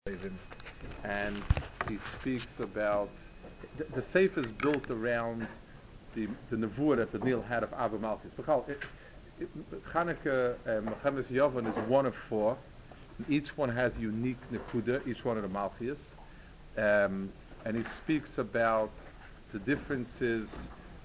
and he speaks about the Sefer is built around the nevuah that the Nil had of Abba Malchus. Chanukah Mechemes Yovan is one of four. Each one has unique nekuda, each one of the Malchus. And he speaks about the differences,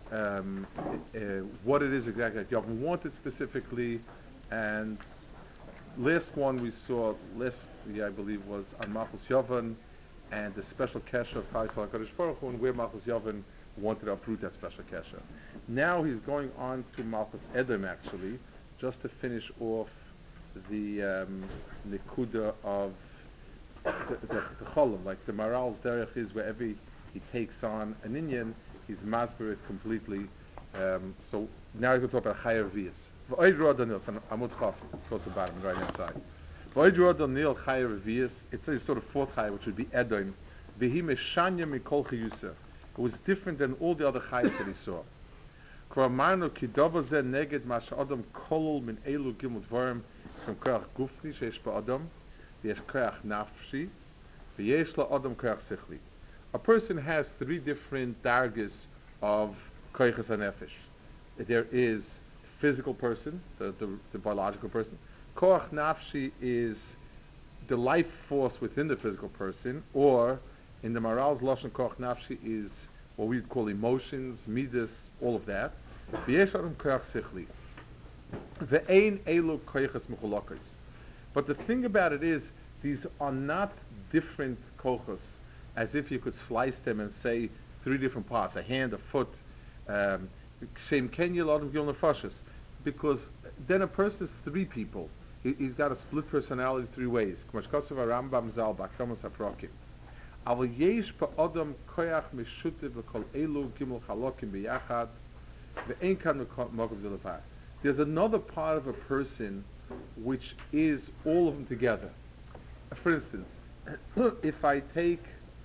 what it is exactly that Yovan wanted specifically, and last one we saw last year, I believe, was on Malchus Yovan and the special kesher of Kaisal HaKadosh Baruch Hu, and where Malchus Yovan wanted to uproot that special kesher. Now he's going on to Malchus Edom, actually, just to finish off the Nikuda of the Cholam. Like the Maral's derech is wherever he takes on an Inyan, he's masber it completely. So now he's going to talk about Chayav Vias. V'oid Rodonil, it's on Amud Chaf, towards the bottom, right hand side. V'oid Rodonil Chayav Vias, it's a sort of fourth Chayav, which would be Edom. V'hi meshanya mikol chiyusa. It was different than all the other Chayavs that he saw. K'vamarnu ki dava zeh neged ma she'adam kolol min elu gimel dvarim shem koach gufni she'esh ba'adam v'yesh koach nafshi v'yesh la'adam koach sichli. A person has three different dargas of koiches hanefesh. There is the physical person, the biological person. Koach nafshi is the life force within the physical person, or in the Maral's Lashon Koach nafshi is what we'd call emotions, midas, all of that. V'yesh adam koach sichli. Ve'ein elu koiches mechulokos. But the thing about it is, these are not different kochos, as if you could slice them and say three different parts, a hand, a foot, shem kenya l'adam gil nefashos, because then a person is three people. He's got a split personality three ways. K'mash kosav Rambam zal b'akromas haprokim. Aval yesh ba'adam koyach mishutiv l'kol elu gimel chalokim b'yachad ve'en kan mokum zelevar. There's another part of a person which is all of them together. For instance, if I take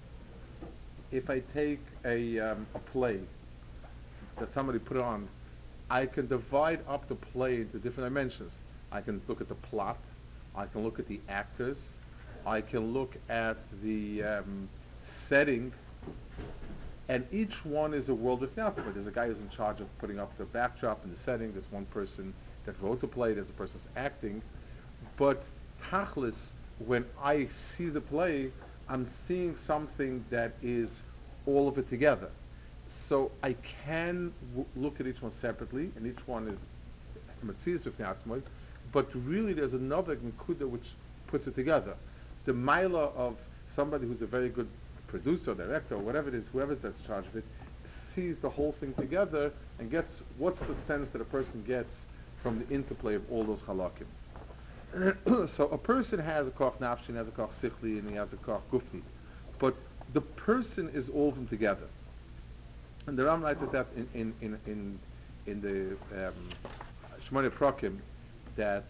a play that somebody put on, I can divide up the play into different dimensions. I can look at the plot, I can look at the actors, I can look at the setting, and each one is a world of Natsma. There's a guy who's in charge of putting up the backdrop and the setting. There's one person that wrote the play. There's a person that's acting. But tachlis, when I see the play, I'm seeing something that is all of it together. So I can look at each one separately, and each one is Metzias b'fnei atzmoi, but really there's another Nekuda which puts it together. The Maila of somebody who's a very good producer, director, or whatever it is, whoever's that's in charge of it, sees the whole thing together and gets what's the sense that a person gets from the interplay of all those halakim. So a person has a koch nafshi, has a koch sichli, and he has a koch gufni, but the person is all of them together. And the Ram writes at that in the Shmoneh Prokim that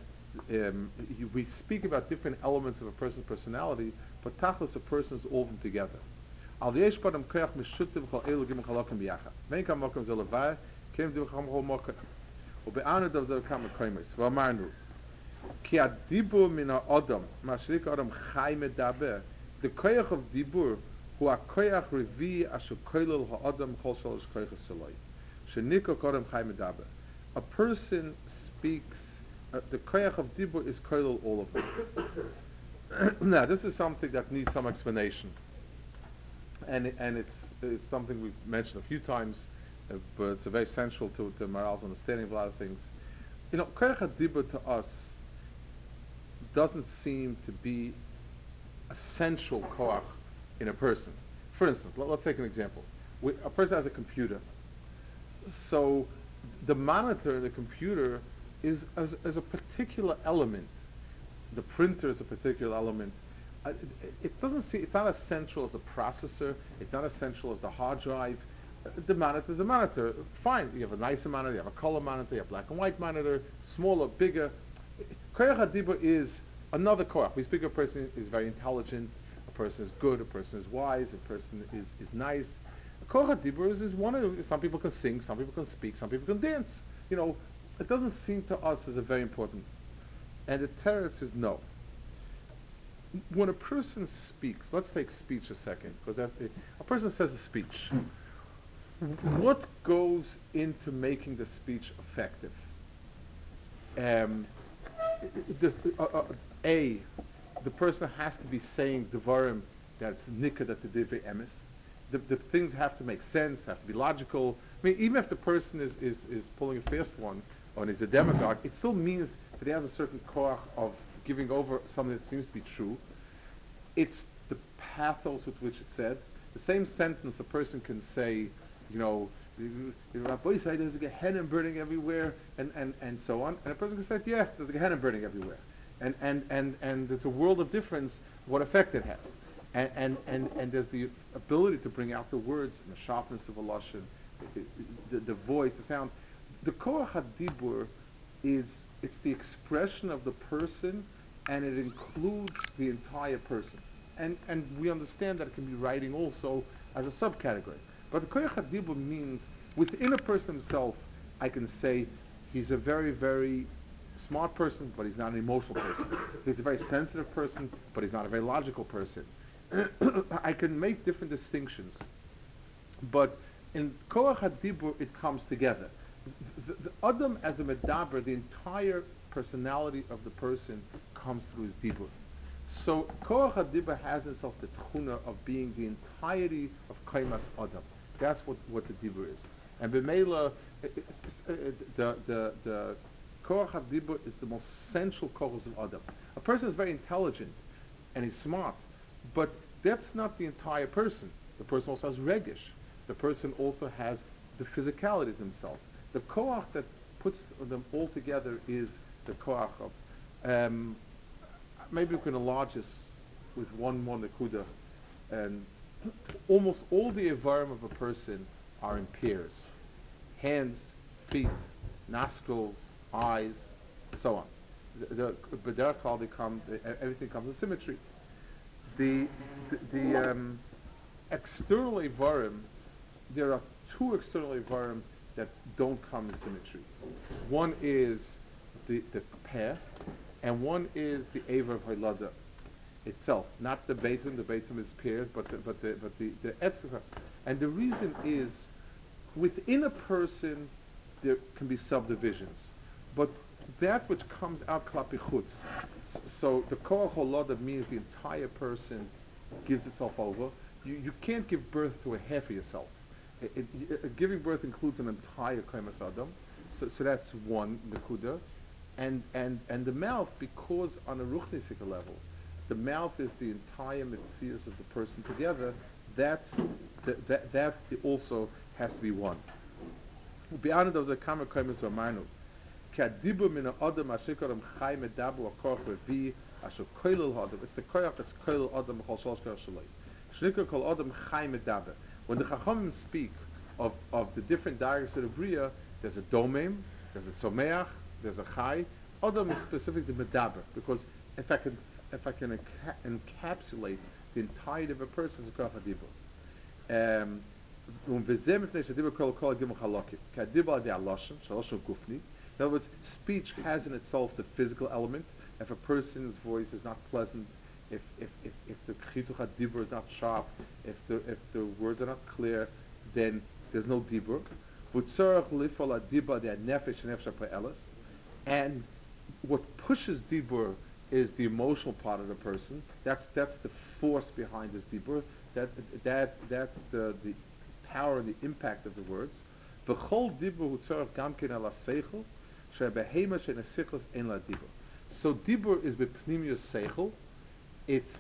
we speak about different elements of a person's personality, but tachlis, a person is all of them together. Al yesh badam koach mishutiv chol elu gimel chalokim biyachad. Vein kam mokum ze levar, kem dim cham chol mokum. Ube'anu dav ze kam mekoimes. V'amarnu, ki adibur min ha'odam, mashrik adam chai medaber, the koach of dibur, hu ha-koach revi asher koilel ha'odam chol shalosh koachas shaloi. Sheniko kodam chai medaber. A person speaks, the koach of dibur is koilel all of them. Now, this is something that needs some explanation. And it's something we've mentioned a few times, but it's very central to Maral's understanding of a lot of things. You know, koach dibur to us doesn't seem to be essential koach in a person. For instance, let's take an example. A person has a computer. So the monitor in the computer is a particular element. The printer is a particular element. It doesn't see, it's not as central as the processor. It's not as central as the hard drive. The monitor is the monitor. Fine, you have a nicer monitor, you have a color monitor, you have a black and white monitor, smaller, bigger. Koach HaDibur is another koach. We speak of a person is very intelligent, a person is good, a person is wise, a person is nice. Koach HaDibur is one of, some people can sing, some people can speak, some people can dance. You know, it doesn't seem to us as a very important. And the Teretz says no. When a person speaks, let's take speech a second, because a person says a speech. What goes into making the speech effective? Um, the, A, the person has to be saying devarim that's nikad at the divrei emes. The things have to make sense, have to be logical. I mean, even if the person is pulling a fast one, or is a demagogue, it still means that he has a certain koach of giving over something that seems to be true. It's the pathos with which it's said. The same sentence a person can say, you know, Rabbi said there's a Gehenna burning everywhere, and so on. And a person can say, yeah, there's a Gehenna burning everywhere. And it's a world of difference what effect it has. And there's the ability to bring out the words and the sharpness of a lashon, the voice, the sound. The koach hadibur it's the expression of the person, and it includes the entire person. And we understand that it can be writing also as a subcategory. But the koach hadibur means within a person himself, I can say he's a very, very smart person, but he's not an emotional person. He's a very sensitive person, but he's not a very logical person. I can make different distinctions, but in Koach HaDibur it comes together. The Adam as a Medaber, the entire personality of the person comes through his Dibur. So Koach HaDibur has in itself the tchuna of being the entirety of Kaimas Adam. That's what the Dibur is. And B'meila, the Koach HaDibur is the most central cause of Adam. A person is very intelligent and he's smart, but that's not the entire person. The person also has regish. The person also has the physicality of himself. The koach that puts them all together is the koach of. Maybe we can enlarge this with one more nekuda. And almost all the environment of a person are in pairs: hands, feet, nostrils, eyes, and so on. Everything comes in symmetry. The external Ivarim, there are two external Ivarim that don't come in symmetry. One is the peh, and one is the Aver of Haylada itself, not the Beitzim. The Beitzim is pairs, but the Etzah. And the reason is, within a person, there can be subdivisions, but that which comes out klapi chutz. So the koach holada means the entire person gives itself over. You can't give birth to a half of yourself. Giving birth includes an entire kaimas adam. So that's one nekuda. And the mouth, because on a ruchnisik level, the mouth is the entire mitzias of the person together. That also has to be one. Beyond those kama kaimas v'amarnu. K'adibu min ha'adam ha'shikoram chai medabu ha'koch revi asher koilul ha'adam. It's the koach that's koilul adam b'chol shalosh koach shaloi. Shnikar kol adam chai medaber. When the Chachamim speak of the different dialects of the Bria, there's a domem, there's a someach, there's a chai. Adam is specific to medaber, because if I can encapsulate the entirety of a person, it's a koach hadibur. In other words, speech has in itself the physical element. If a person's voice is not pleasant, if the chituch dibur is not sharp, if the words are not clear, then there's no dibur. And what pushes dibur is the emotional part of the person. That's the force behind this dibur. That's the power and the impact of the words. V'chol dibur hu tzarech gamken ala seichel, she'behema she'nesichos ein la dibur. So dibur is bepnimius seichel. It's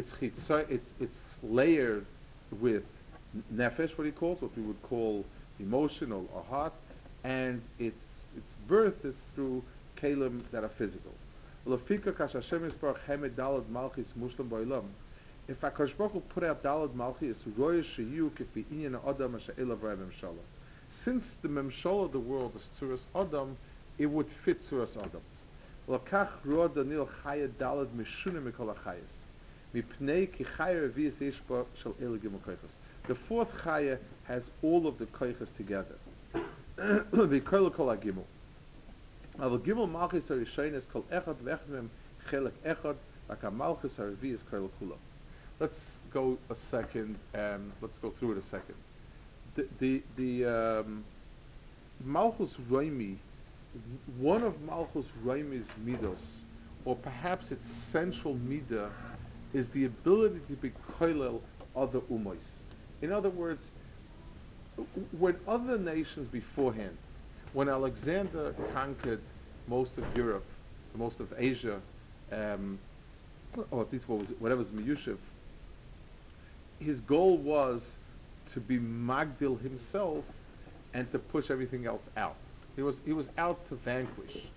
layered with nefesh, what he calls, what we would call emotional or heart, and its birth is through kalim that are physical. Lefika kash Hashem yisparach hemed dalad malchis mushlam ba'olam. If HaKadosh Baruch Hu put out dalad malchis, roy sheyu kifi inyan adam asher elav rei memshala. Since the memshala of the world is tzuras adam, it would fit tzuras adam. Lakach roa danil chaya dalad mishuna mikol hachayis. Mipnei ki chaya revi'is yesh ba shel ela gimel koiches. The fourth chaya has all of the koiches together. V'koil kol hagimel. Aval gimel malchis harishayin is kol echad v'echad mem chelek echad Like a Malchus Haravi is Koil Kula. Let's go a second and let's go through it a second. The Malchus Roimi, one of Malchus Roimi's midos, or perhaps its central midah, is the ability to be koilel other umois. In other words, when other nations beforehand, when Alexander conquered most of Europe, most of Asia, um, or at least whatever was Miyushiv, his goal was to be Magdil himself and to push everything else out. He was out to vanquish.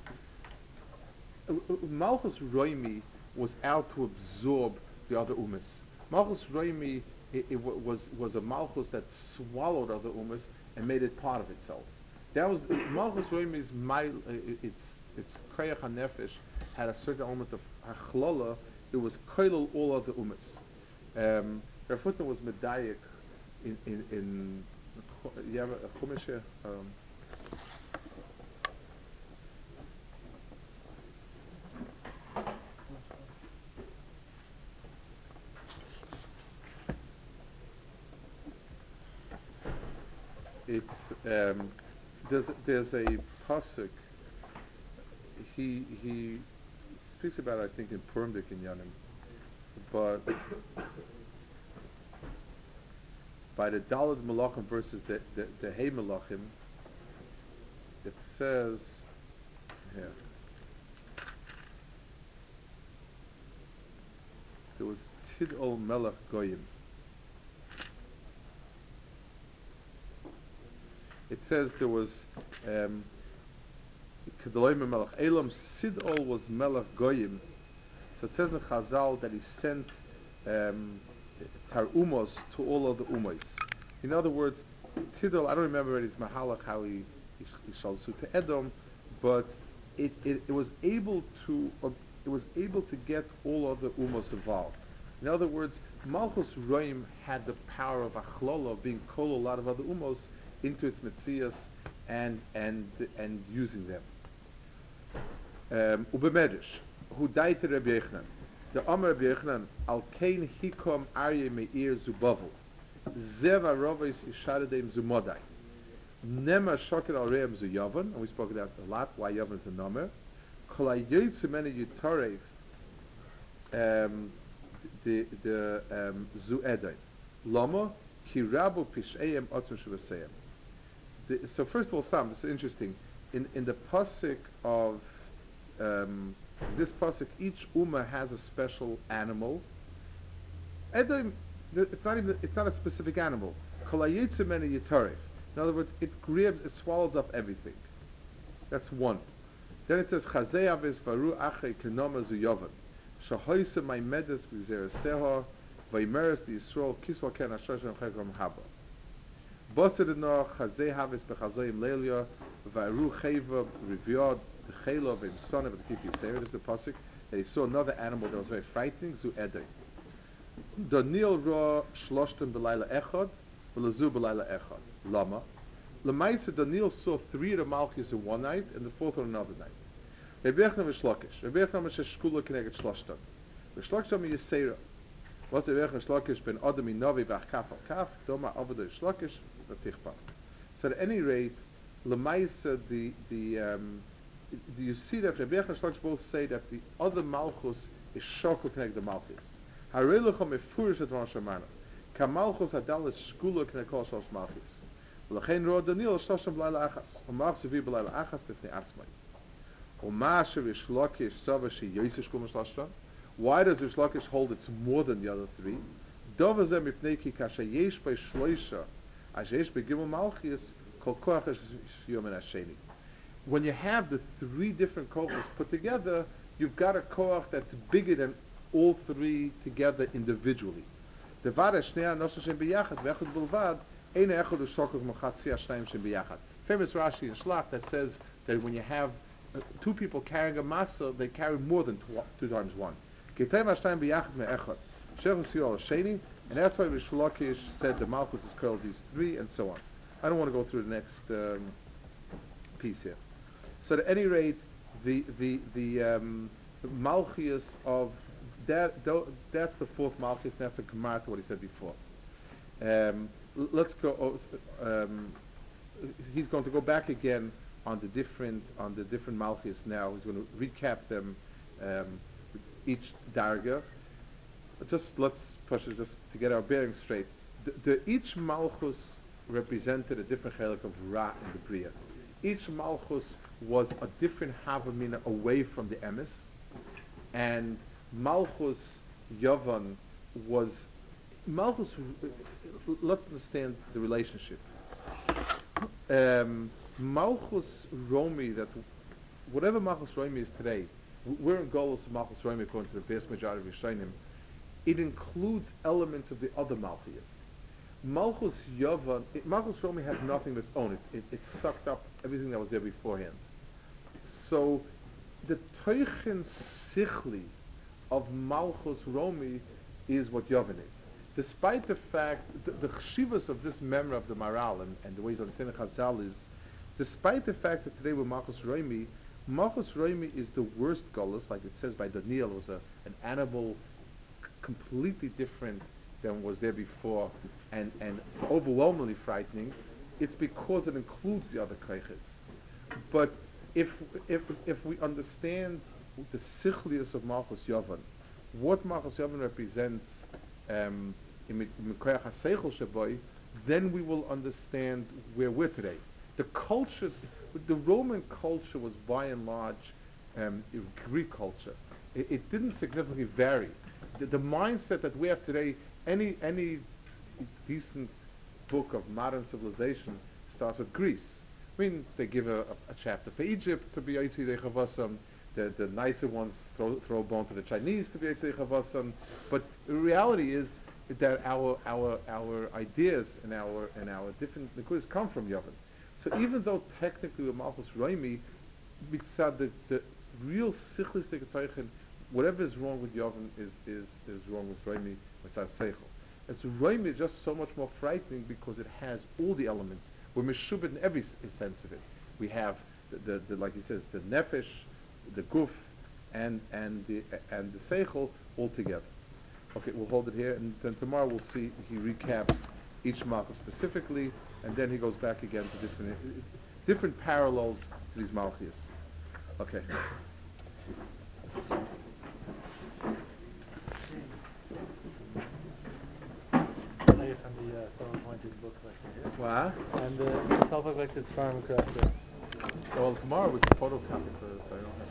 Malchus Roimi was out to absorb the other umas. Malchus Roimi was a Malchus that swallowed other umas and made it part of itself. That was Malchus Roimi's its Koyach HaNefesh had a certain element of Hachlola. It was koilel all other umas. Rav Hutner was medayik in you have a chumash here? It's there's a pasuk. He speaks about, I think, in Purim Yanim, but by the Daled Malachim versus the Hey Malachim, it says here there was Tid'ol Melech Goyim. It says there was Kedoloim Melech Elam. Sid'ol was Melech Goyim. So it says in Chazal that he sent Tarumos to all of the Umais. In other words, Tidol, I don't remember his Mahalach, how he shalzu to Edom, but it was able to get all of the Umos involved. In other words, Malchus Roim had the power of Achlolo, being called a lot of other Umos into its Metzias and using them. Ubemedish, who died to Rabbi Yochanan. The Amar Rabbi Yochanan, al kein hikom arye meir zubavel, zeva rovis ishadadem zumodai, nema shoket al reim zu yavan, and we spoke about a lot, why yavan is a number, kol hayoytze mene yitarev, zu edai, lama, ki rabu pishayim otzim shuvaseyim. So first of all, Stam, this is interesting. In the pasuk of this pasuk, each ummah has a special animal. Edom, it's not a specific animal. Kol hayitze mene yitarev. In other words, it grabs, it swallows up everything. That's one. Then it says Chazei aves varu achrei kenoma zu yovan. Shahoyse my medes b'zer seha vaymeres the Yisrael kisval ken ashoshem chekrom haba. Bosedeno Chazei haves bechazoyim leilya varu cheva rivyod the chelo v'imsone but keep Yisrael. This is the pasuk that he saw another animal that was very frightening. Zu edom. Daniel ra shloshtem b'layla echad v'lezu b'layla echad. Lama. Lemaisa Daniel saw 3 of the Malchus in one night and the 4th on another night. Rabbi Yochanan v'shlokish. Rabbi Yochanan sheshkula connected shloshtem. V'shlokish mi Yisera. Was Rabbi Yochanan shlokish ben Adam inovi v'ach kaf al kaf doma avodah shlokish v'tichpa. So at any rate, Lemaisa you see that Rabbi Yochanan shlokish both say that the other Malchus is shokul connected the Malchus. Harelucha mefurish at Rosh Hashanah. Ka Malchus adalas shkula connected kol shlosh Malchus. ולכן רואה דניאל שלושתם בלילה אחס, ומח סביב בלילה אחס בפני עצמי. ומה שריש לוקיש סובר שיועסש כמו שלושתם? Why does Rish Lakish hold it's more than the other 3? דובר זה מפני כי כאשר יש בי שלושה, אז יש בגימל מלכיס, כל כוח יש יומן השני. When you have the 3 different kochos put together, you've got a koach that's bigger than all 3 together individually. דבר השני הנושא שהם ביחד, ואחד בלבד, famous Rashi in Shlach that says that when you have 2 people carrying a masa, they carry more than 2 times 1. And that's why Rish Lakish said the Malchus is called these 3 and so on. I don't want to go through the next piece here. So at any rate, the Malchus of that's the fourth Malchus, and that's a command to what he said before. Let's go. He's going to go back again on the different Malchus now. He's going to recap them, each darga. Let's push it just to get our bearings straight. Each Malchus represented a different chelik of Ra in the Bria. Each Malchus was a different Havamina away from the Emes, and Malchus Yavan was Malchus. Let's understand the relationship. Malchus Romi, that whatever Malchus Romi is today, we're in Golos of Malchus Romi according to the vast majority of Rishonim. It includes elements of the other Malchus. Malchus Yavan, Malchus Romi had nothing of its own. It sucked up everything that was there beforehand. So the Teuchen Sichli of Malchus Romi is what Yavan is. Despite the fact, the chshivas of this memory of the Maral and the ways on Sena Chazal is, despite the fact that today we're Malchus Romi is the worst Golos, like it says by Daniel, was an animal completely different than was there before, and overwhelmingly frightening. It's because it includes the other kaiches. But if we understand the sichlius of Malchus Yavan, what Malchus Yavan represents in Mikoyach HaSeichel Shaboy, then we will understand where we're today. The culture, the Roman culture was by and large Greek culture. It didn't significantly vary. The mindset that we have today, any decent book of modern civilization starts with Greece. I mean, they give a chapter for Egypt to be Yitzhak Chavasam. The nicer ones throw a bone to the Chinese to be Yitzhak Chavasam. But the reality is that our ideas and our different nekudas come from Yavin. So even though technically with Malchus Romi, mitzad the real sichlis teketoichen, whatever is wrong with Yavin is wrong with Romi mitzad seichel. And so Romi is just so much more frightening because it has all the elements. We're meshubed in every sense of it. We have the like he says, the nefesh, the guf, and the seichel all together. Okay, we'll hold it here, and then tomorrow we'll see he recaps each malchus specifically, and then he goes back again to different parallels to these malchus. Okay. I found the self-appointed book collector here. What? And the self-appointed farm collector. Well, tomorrow we can photocopy, so I don't have